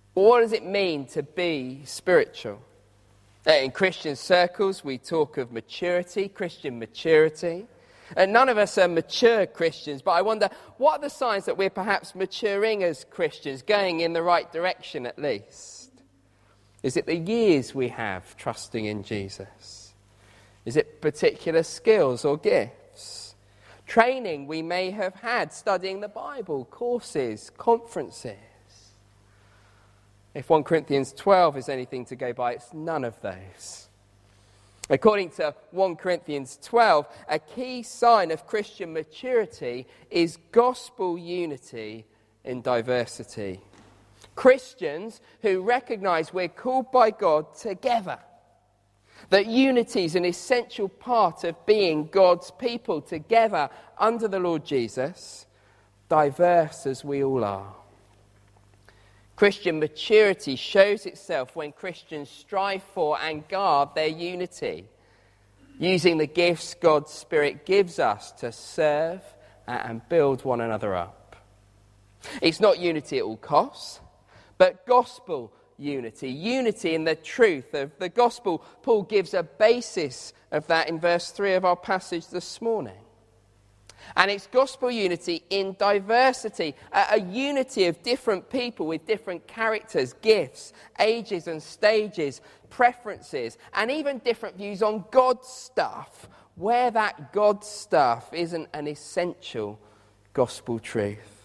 What does it mean to be spiritual? In Christian circles, we talk of maturity, Christian maturity. And none of us are mature Christians, but I wonder, what are the signs that we're perhaps maturing as Christians, going in the right direction at least? Is it the years we have trusting in Jesus? Is it particular skills or gifts? Training we may have had studying the Bible, courses, conferences. If 1 Corinthians 12 is anything to go by, it's none of those. According to 1 Corinthians 12, a key sign of Christian maturity is gospel unity in diversity. Christians who recognize we're called by God together. That unity is an essential part of being God's people together under the Lord Jesus, diverse as we all are. Christian maturity shows itself when Christians strive for and guard their unity, using the gifts God's Spirit gives us to serve and build one another up. It's not unity at all costs, but gospel unity. Unity in the truth of the gospel. Paul gives a basis of that in verse 3 of our passage this morning. And it's gospel unity in diversity, a unity of different people with different characters, gifts, ages and stages, preferences, and even different views on God's stuff, where that God stuff isn't an essential gospel truth.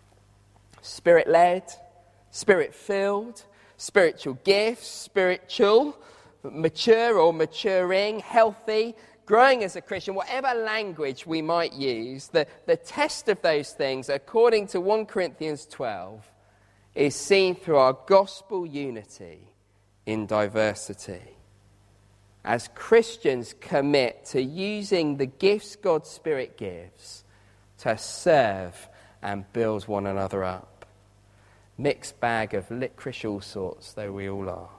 Spirit-led, Spirit-filled, spiritual gifts, spiritual, mature or maturing, healthy, growing as a Christian, whatever language we might use, the test of those things, according to 1 Corinthians 12, is seen through our gospel unity in diversity. As Christians commit to using the gifts God's Spirit gives to serve and build one another up. Mixed bag of licorice all sorts, though we all are.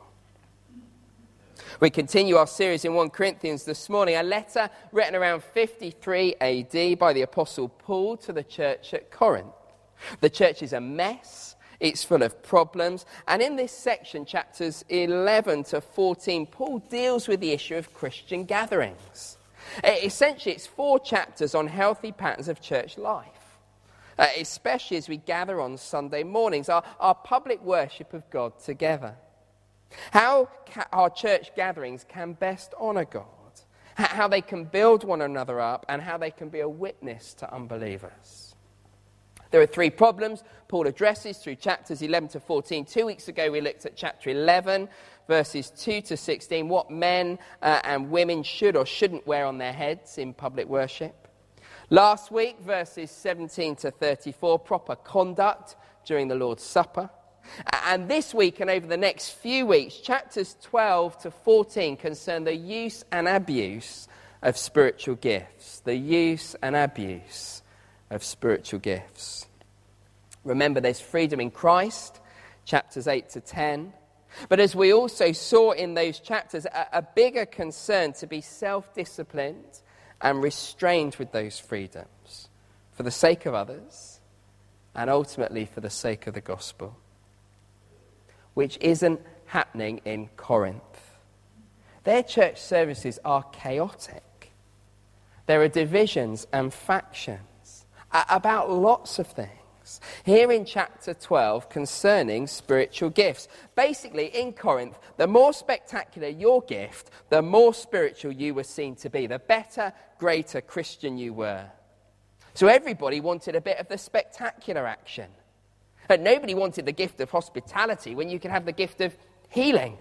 We continue our series in 1 Corinthians this morning, a letter written around 53 AD by the Apostle Paul to the church at Corinth. The church is a mess, it's full of problems, and in this section, chapters 11 to 14, Paul deals with the issue of Christian gatherings. Essentially, it's 4 chapters on healthy patterns of church life, especially as we gather on Sunday mornings, our public worship of God together. How our church gatherings can best honour God, how they can build one another up, and how they can be a witness to unbelievers. There are 3 problems Paul addresses through chapters 11 to 14. 2 weeks ago we looked at chapter 11, verses 2 to 16, what men and women should or shouldn't wear on their heads in public worship. Last week, verses 17 to 34, proper conduct during the Lord's Supper. And this week and over the next few weeks, chapters 12 to 14 concern the use and abuse of spiritual gifts. The use and abuse of spiritual gifts. Remember, there's freedom in Christ, chapters 8 to 10. But as we also saw in those chapters, a bigger concern to be self-disciplined and restrained with those freedoms for the sake of others and ultimately for the sake of the gospel, which isn't happening in Corinth. Their church services are chaotic. There are divisions and factions about lots of things. Here in chapter 12 concerning spiritual gifts. Basically, in Corinth, the more spectacular your gift, the more spiritual you were seen to be, the better, greater Christian you were. So everybody wanted a bit of the spectacular action. And nobody wanted the gift of hospitality when you can have the gift of healing.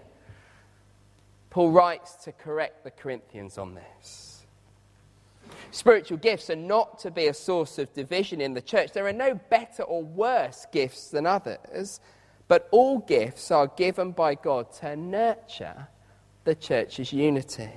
Paul writes to correct the Corinthians on this. Spiritual gifts are not to be a source of division in the church. There are no better or worse gifts than others, but all gifts are given by God to nurture the church's unity.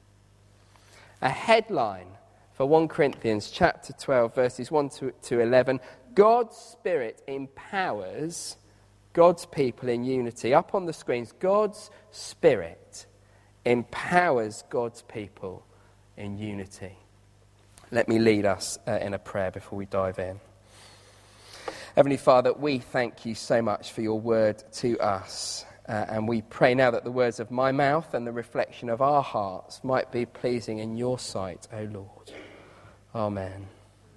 A headline for 1 Corinthians chapter 12, verses 1 to 11, God's Spirit empowers God's people in unity. Up on the screens, God's Spirit empowers God's people in unity. Let me lead us in a prayer before we dive in. Heavenly Father, we thank you so much for your word to us. And we pray now that the words of my mouth and the reflection of our hearts might be pleasing in your sight, O Lord. Amen.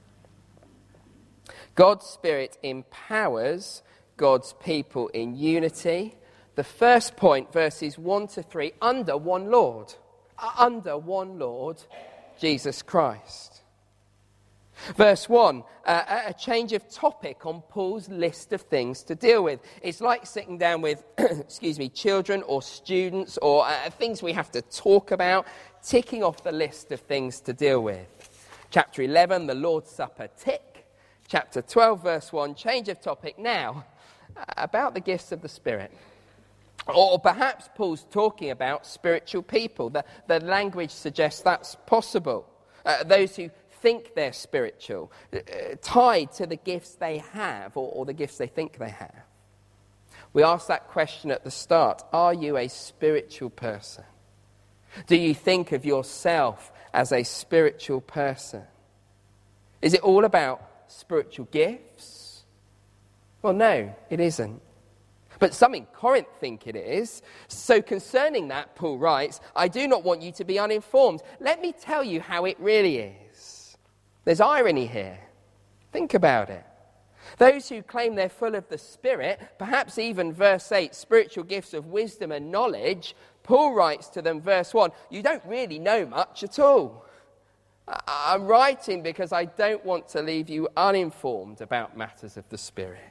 God's Spirit empowers God's people in unity. The first point, verses 1 to 3, under one Lord. Under one Lord, Jesus Christ. Verse 1, a change of topic on Paul's list of things to deal with. It's like sitting down with, children or students or things we have to talk about, ticking off the list of things to deal with. Chapter 11, the Lord's Supper, tick. Chapter 12, verse 1, change of topic now, about the gifts of the Spirit. Or perhaps Paul's talking about spiritual people. The language suggests that's possible. Those who think they're spiritual, tied to the gifts they have or the gifts they think they have. We asked that question at the start. Are you a spiritual person? Do you think of yourself as a spiritual person? Is it all about spiritual gifts? Well, no, it isn't. But some in Corinth think it is. So concerning that, Paul writes, I do not want you to be uninformed. Let me tell you how it really is. There's irony here. Think about it. Those who claim they're full of the Spirit, perhaps even verse 8, spiritual gifts of wisdom and knowledge, Paul writes to them, verse 1, you don't really know much at all. I'm writing because I don't want to leave you uninformed about matters of the Spirit.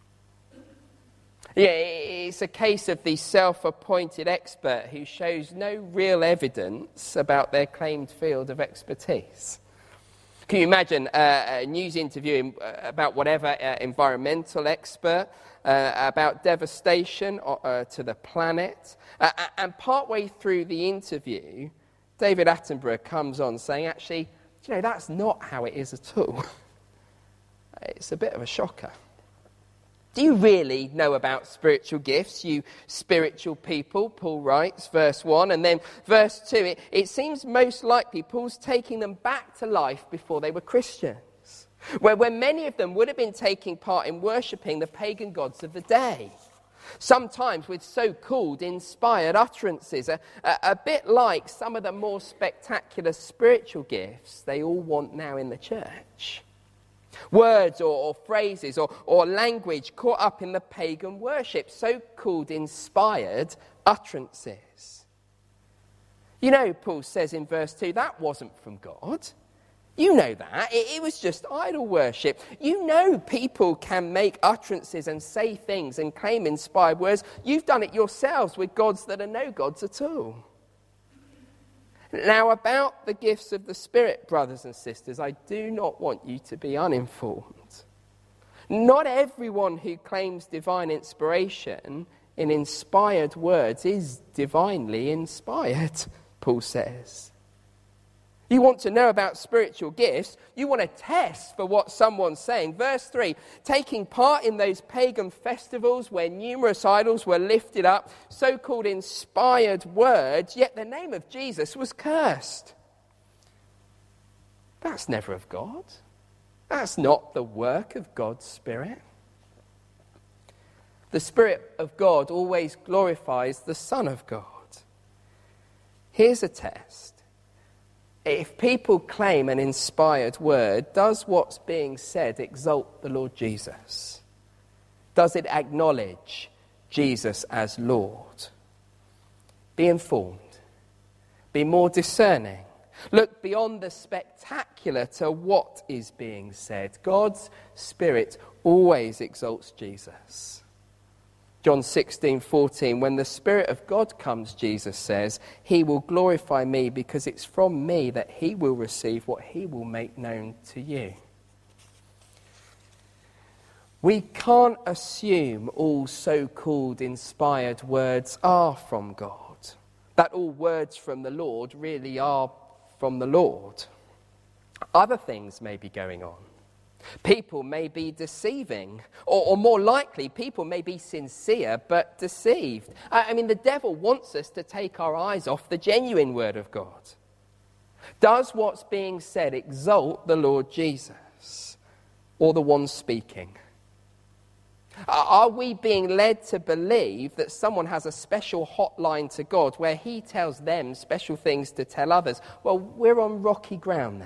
Yeah, it's a case of the self-appointed expert who shows no real evidence about their claimed field of expertise. Can you imagine a news interview about whatever environmental expert, about devastation to the planet, and partway through the interview, David Attenborough comes on saying, actually, that's not how it is at all. It's a bit of a shocker. Do you really know about spiritual gifts, you spiritual people? Paul writes, verse 1. And then verse 2, it seems most likely Paul's taking them back to life before they were Christians, where many of them would have been taking part in worshipping the pagan gods of the day, sometimes with so-called inspired utterances, a bit like some of the more spectacular spiritual gifts they all want now in the church. Words or phrases or language caught up in the pagan worship, so-called inspired utterances. Paul says in verse 2, that wasn't from God. You know that. It was just idol worship. People can make utterances and say things and claim inspired words. You've done it yourselves with gods that are no gods at all. Now, about the gifts of the Spirit, brothers and sisters, I do not want you to be uninformed. Not everyone who claims divine inspiration in inspired words is divinely inspired, Paul says. You want to know about spiritual gifts, you want to test for what someone's saying. Verse 3, taking part in those pagan festivals where numerous idols were lifted up, so-called inspired words, yet the name of Jesus was cursed. That's never of God. That's not the work of God's Spirit. The Spirit of God always glorifies the Son of God. Here's a test. If people claim an inspired word, does what's being said exalt the Lord Jesus? Does it acknowledge Jesus as Lord? Be informed. Be more discerning. Look beyond the spectacular to what is being said. God's Spirit always exalts Jesus. John 16:14, when the Spirit of God comes, Jesus says, he will glorify me because it's from me that he will receive what he will make known to you. We can't assume all so-called inspired words are from God, that all words from the Lord really are from the Lord. Other things may be going on. People may be deceiving, or more likely, people may be sincere but deceived. The devil wants us to take our eyes off the genuine word of God. Does what's being said exalt the Lord Jesus or the one speaking? Are we being led to believe that someone has a special hotline to God where he tells them special things to tell others? Well, we're on rocky ground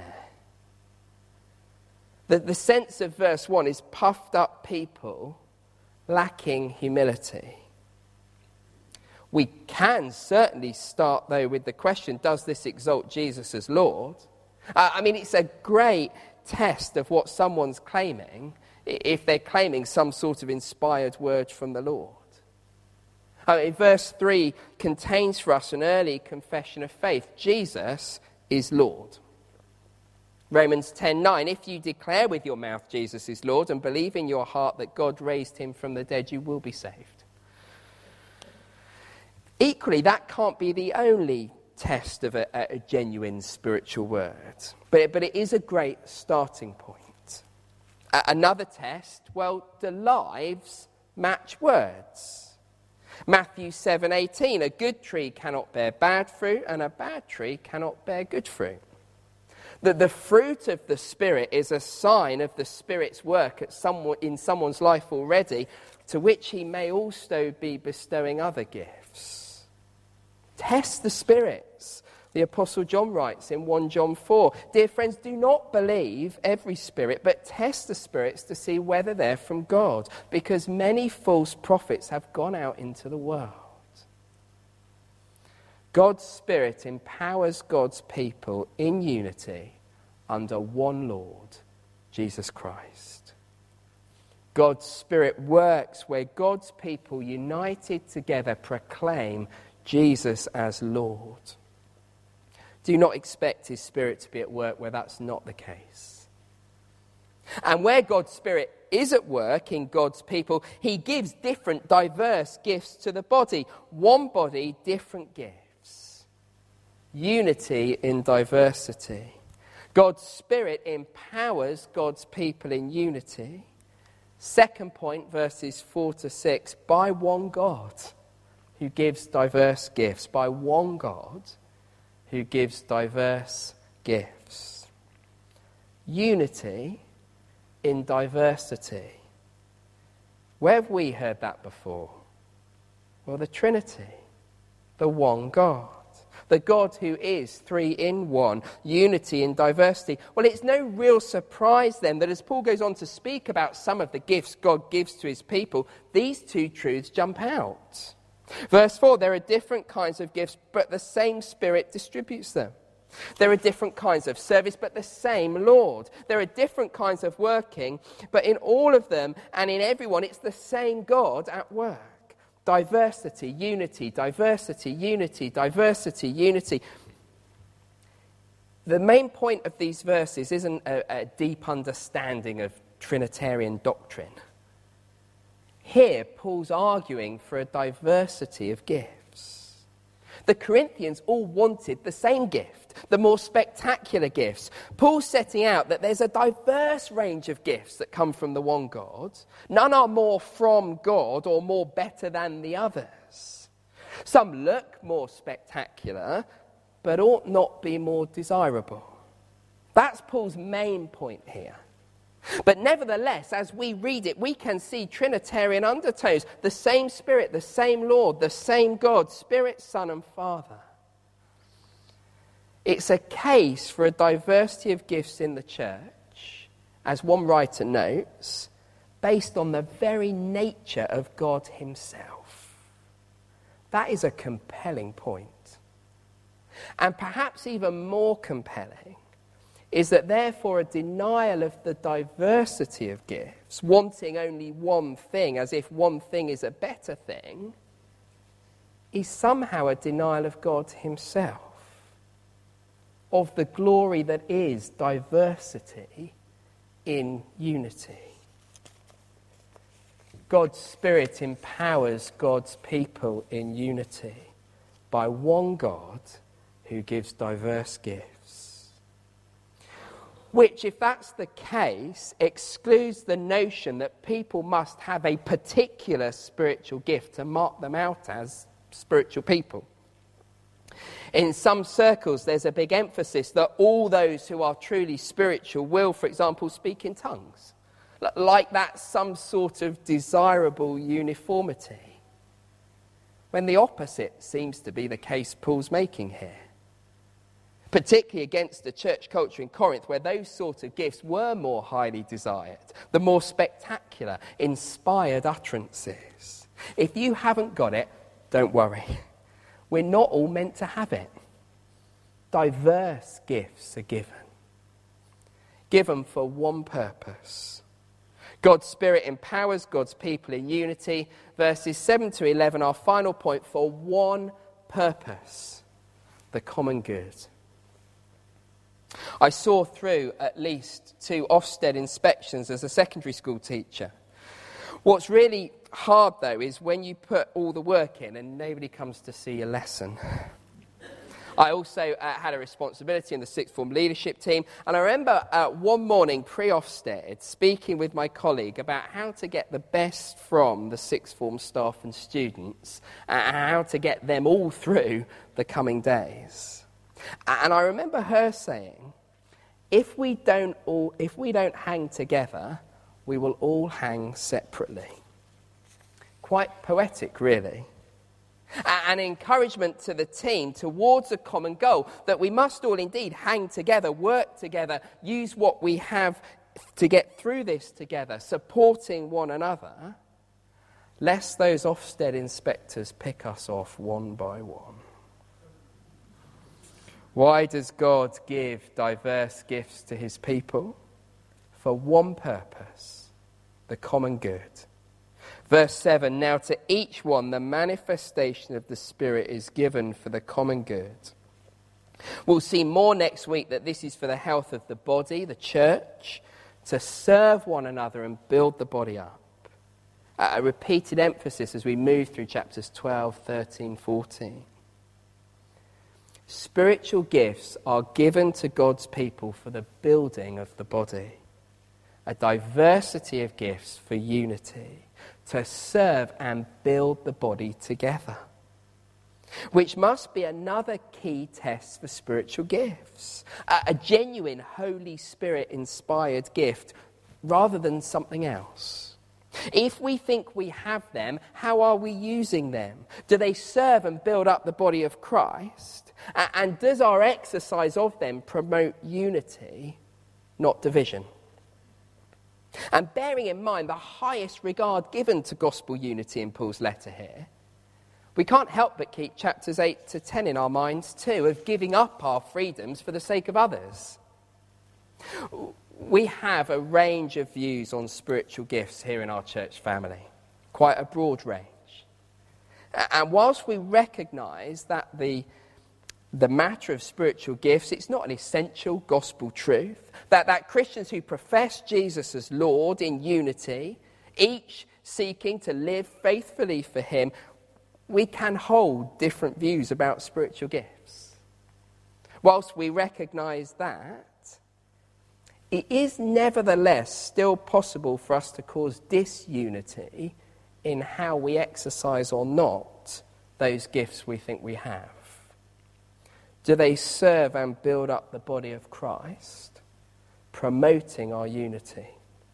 there. The sense of verse 1 is puffed up people lacking humility. We can certainly start, though, with the question, does this exalt Jesus as Lord? It's a great test of what someone's claiming if they're claiming some sort of inspired word from the Lord. Verse 3 contains for us an early confession of faith. Jesus is Lord. Romans 10:9, if you declare with your mouth Jesus is Lord and believe in your heart that God raised him from the dead, you will be saved. Equally, that can't be the only test of a genuine spiritual word, but it is a great starting point. Another test, well, do lives match words? Matthew 7:18, a good tree cannot bear bad fruit and a bad tree cannot bear good fruit. The fruit of the Spirit is a sign of the Spirit's work in someone's life already, to which he may also be bestowing other gifts. Test the spirits. The Apostle John writes in 1 John 4, dear friends, do not believe every spirit, but test the spirits to see whether they're from God, because many false prophets have gone out into the world. God's Spirit empowers God's people in unity under one Lord, Jesus Christ. God's Spirit works where God's people united together proclaim Jesus as Lord. Do not expect his Spirit to be at work where that's not the case. And where God's Spirit is at work in God's people, he gives different, diverse gifts to the body. One body, different gifts. Unity in diversity. God's Spirit empowers God's people in unity. Second point, verses 4-6, by one God who gives diverse gifts. By one God who gives diverse gifts. Unity in diversity. Where have we heard that before? Well, the Trinity, the one God, the God who is three in one, unity in diversity. Well, it's no real surprise then that as Paul goes on to speak about some of the gifts God gives to his people, these two truths jump out. Verse 4, there are different kinds of gifts, but the same Spirit distributes them. There are different kinds of service, but the same Lord. There are different kinds of working, but in all of them and in everyone, it's the same God at work. Diversity, unity, diversity, unity, diversity, unity. The main point of these verses isn't a deep understanding of Trinitarian doctrine. Here, Paul's arguing for a diversity of gifts. The Corinthians all wanted the same gift, the more spectacular gifts. Paul's setting out that there's a diverse range of gifts that come from the one God. None are more from God or more better than the others. Some look more spectacular, but ought not be more desirable. That's Paul's main point here. But nevertheless, as we read it, we can see Trinitarian undertones. The same Spirit, the same Lord, the same God, Spirit, Son, and Father. It's a case for a diversity of gifts in the church, as one writer notes, based on the very nature of God himself. That is a compelling point. And perhaps even more compelling is that therefore a denial of the diversity of gifts, wanting only one thing as if one thing is a better thing, is somehow a denial of God himself, of the glory that is diversity in unity. God's Spirit empowers God's people in unity by one God who gives diverse gifts. Which, if that's the case, excludes the notion that people must have a particular spiritual gift to mark them out as spiritual people. In some circles, there's a big emphasis that all those who are truly spiritual will, for example, speak in tongues. like that's some sort of desirable uniformity, when the opposite seems to be the case Paul's making here. Particularly against the church culture in Corinth, where those sort of gifts were more highly desired, the more spectacular, inspired utterances. If you haven't got it, don't worry. We're not all meant to have it. Diverse gifts are given for one purpose. God's Spirit empowers God's people in unity. Verses 7 to 11, our final point, for one purpose, the common good. I saw through at least 2 Ofsted inspections as a secondary school teacher. What's really hard, though, is when you put all the work in and nobody comes to see your lesson. I also had a responsibility in the sixth form leadership team, and I remember one morning pre-Ofsted speaking with my colleague about how to get the best from the sixth form staff and students and how to get them all through the coming days. And I remember her saying, if we don't hang together, we will all hang separately. Quite poetic, really. An encouragement to the team towards a common goal, that we must all indeed hang together, work together, use what we have to get through this together, supporting one another, lest those Ofsted inspectors pick us off one by one. Why does God give diverse gifts to his people? For one purpose, the common good. Verse 7, now to each one the manifestation of the Spirit is given for the common good. We'll see more next week that this is for the health of the body, the church, to serve one another and build the body up. A repeated emphasis as we move through chapters 12, 13, 14. Spiritual gifts are given to God's people for the building of the body. A diversity of gifts for unity, to serve and build the body together. Which must be another key test for spiritual gifts. A genuine Holy Spirit-inspired gift rather than something else. If we think we have them, how are we using them? Do they serve and build up the body of Christ? And does our exercise of them promote unity, not division? And bearing in mind the highest regard given to gospel unity in Paul's letter here, we can't help but keep chapters 8 to 10 in our minds too, of giving up our freedoms for the sake of others. We have a range of views on spiritual gifts here in our church family, quite a broad range. And whilst we recognise that the matter of spiritual gifts, it's not an essential gospel truth, that Christians who profess Jesus as Lord in unity, each seeking to live faithfully for him, we can hold different views about spiritual gifts. Whilst we recognise that, it is nevertheless still possible for us to cause disunity in how we exercise or not those gifts we think we have. Do they serve and build up the body of Christ, promoting our unity?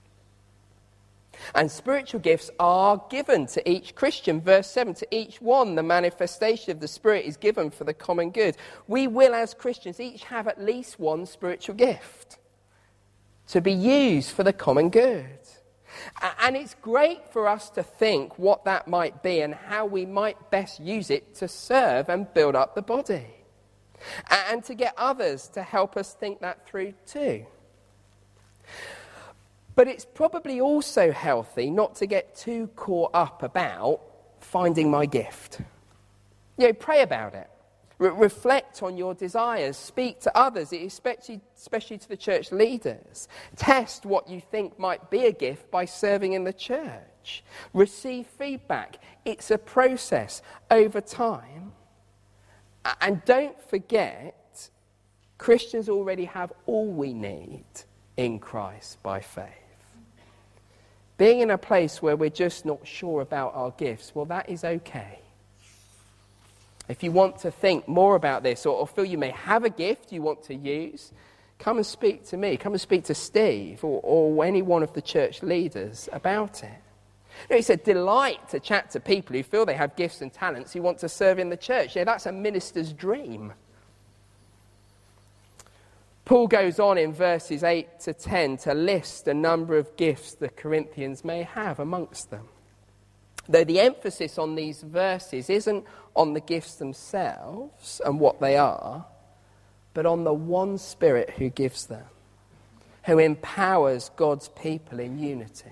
And spiritual gifts are given to each Christian. Verse 7, to each one the manifestation of the Spirit is given for the common good. We will, as Christians, each have at least one spiritual gift to be used for the common good. And it's great for us to think what that might be and how we might best use it to serve and build up the body. And to get others to help us think that through too. But it's probably also healthy not to get too caught up about finding my gift. Pray about it. Reflect on your desires. Speak to others, especially to the church leaders. Test what you think might be a gift by serving in the church. Receive feedback. It's a process over time. And don't forget, Christians already have all we need in Christ by faith. Being in a place where we're just not sure about our gifts, well, that is okay. If you want to think more about this or feel you may have a gift you want to use, come and speak to me, come and speak to Steve or any one of the church leaders about it. It's a delight to chat to people who feel they have gifts and talents who want to serve in the church. That's a minister's dream. Paul goes on in verses 8 to 10 to list a number of gifts the Corinthians may have amongst them. Though the emphasis on these verses isn't on the gifts themselves and what they are, but on the one Spirit who gives them, who empowers God's people in unity.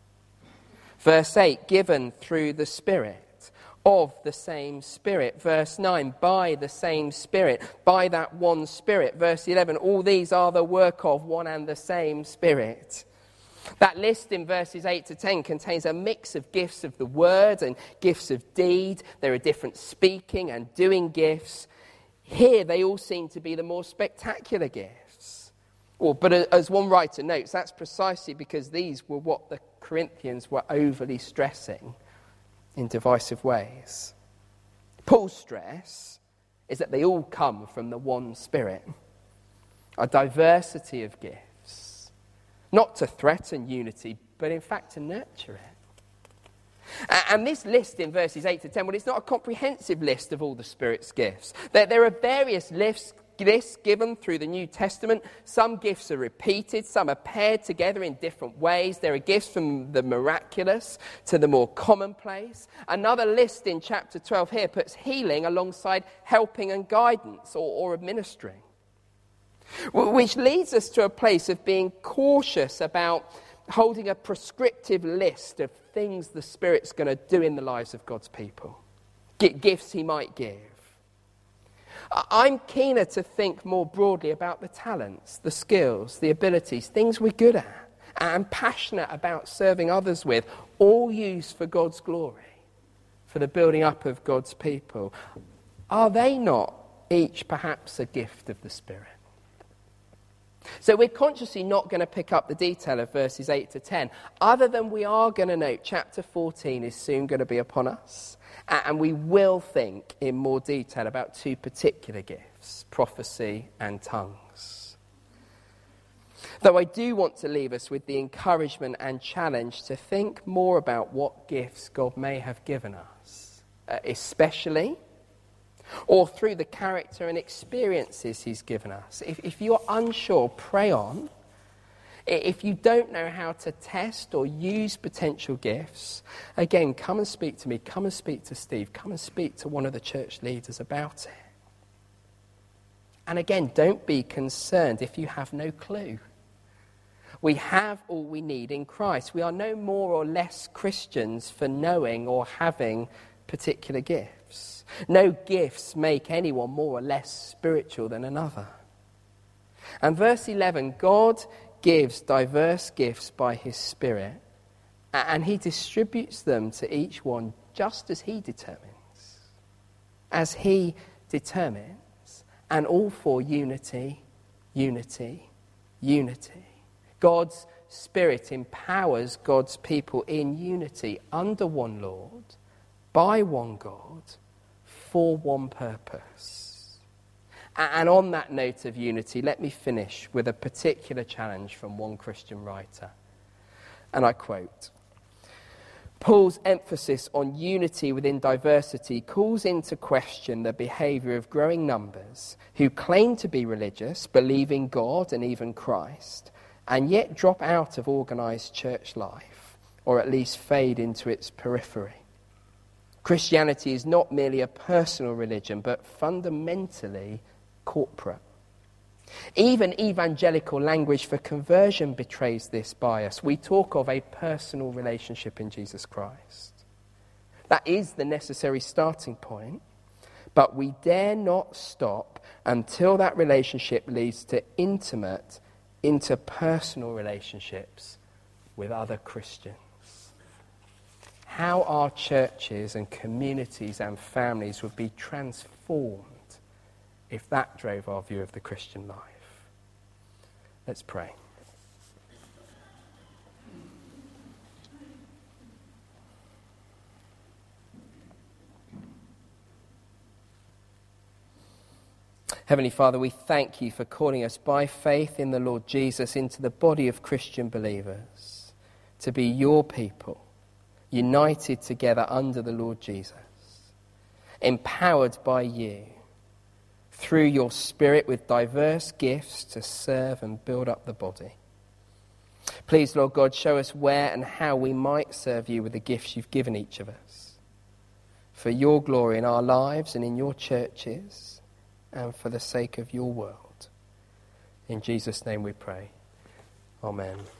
Verse 8, given through the Spirit, of the same Spirit. Verse 9, by the same Spirit, by that one Spirit. Verse 11, all these are the work of one and the same Spirit. That list in verses 8 to 10 contains a mix of gifts of the word and gifts of deed. There are different speaking and doing gifts. Here they all seem to be the more spectacular gifts. But as one writer notes, that's precisely because these were what the Corinthians were overly stressing in divisive ways. Paul's stress is that they all come from the one Spirit, a diversity of gifts, not to threaten unity, but in fact to nurture it. And this list in verses 8 to 10, well, it's not a comprehensive list of all the Spirit's gifts. There are various lists given through the New Testament. Some gifts are repeated, some are paired together in different ways. There are gifts from the miraculous to the more commonplace. Another list in chapter 12 here puts healing alongside helping and guidance or administering. Which leads us to a place of being cautious about holding a prescriptive list of things the Spirit's going to do in the lives of God's people. Gifts he might give. I'm keener to think more broadly about the talents, the skills, the abilities, things we're good at and passionate about serving others with, all used for God's glory, for the building up of God's people. Are they not each perhaps a gift of the Spirit? So we're consciously not going to pick up the detail of verses 8 to 10, other than we are going to note chapter 14 is soon going to be upon us. And we will think in more detail about two particular gifts, prophecy and tongues. Though I do want to leave us with the encouragement and challenge to think more about what gifts God may have given us, especially, or through the character and experiences he's given us. If you're unsure, pray on. If you don't know how to test or use potential gifts, again, come and speak to me, come and speak to Steve, come and speak to one of the church leaders about it. And again, don't be concerned if you have no clue. We have all we need in Christ. We are no more or less Christians for knowing or having particular gifts. No gifts make anyone more or less spiritual than another. And verse 11, God gives diverse gifts by his Spirit, and he distributes them to each one just as he determines. As he determines, and all for unity, unity, unity. God's Spirit empowers God's people in unity under one Lord, by one God, for one purpose. And on that note of unity, let me finish with a particular challenge from one Christian writer. And I quote, Paul's emphasis on unity within diversity calls into question the behaviour of growing numbers who claim to be religious, believe in God and even Christ, and yet drop out of organised church life, or at least fade into its periphery. Christianity is not merely a personal religion, but fundamentally corporate. Even evangelical language for conversion betrays this bias. We talk of a personal relationship in Jesus Christ. That is the necessary starting point, but we dare not stop until that relationship leads to intimate, interpersonal relationships with other Christians. How our churches and communities and families would be transformed if that drove our view of the Christian life. Let's pray. Heavenly Father, we thank you for calling us by faith in the Lord Jesus into the body of Christian believers, to be your people, united together under the Lord Jesus, empowered by you through your Spirit with diverse gifts to serve and build up the body. Please, Lord God, show us where and how we might serve you with the gifts you've given each of us, for your glory in our lives and in your churches, and for the sake of your world. In Jesus' name we pray. Amen.